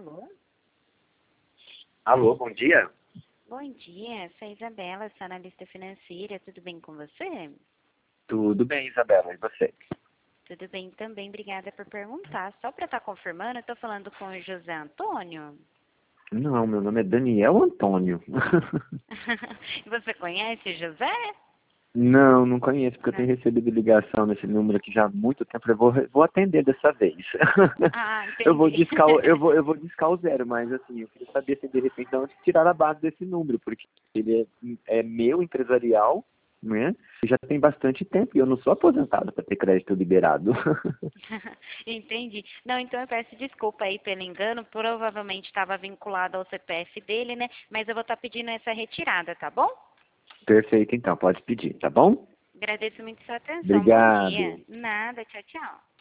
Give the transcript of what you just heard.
Alô? Alô, bom dia. Bom dia, sou a Isabela, sou analista financeira, tudo bem com você? Tudo bem, Isabela, e você? Tudo bem também, obrigada por perguntar. Só para estar confirmando, eu estou falando com o José Antônio? Não, meu nome é Daniel Antônio. Você conhece o José? Não, não conheço, porque eu Não. tenho recebido ligação nesse número aqui já há muito tempo. Eu vou atender dessa vez. Ah, Eu vou entendi. discar, eu vou discar o zero, mas assim, eu queria saber se de repente de onde tirar a base desse número, porque ele é meu, empresarial, né? E já tem bastante tempo e eu não sou aposentado para ter crédito liberado. Entendi. Não, então eu peço desculpa aí pelo engano, provavelmente estava vinculado ao CPF dele, né? Mas eu vou estar pedindo essa retirada, tá bom? Perfeito, então, pode pedir, tá bom? Agradeço muito sua atenção. Bom dia. Obrigado. Nada, tchau, tchau.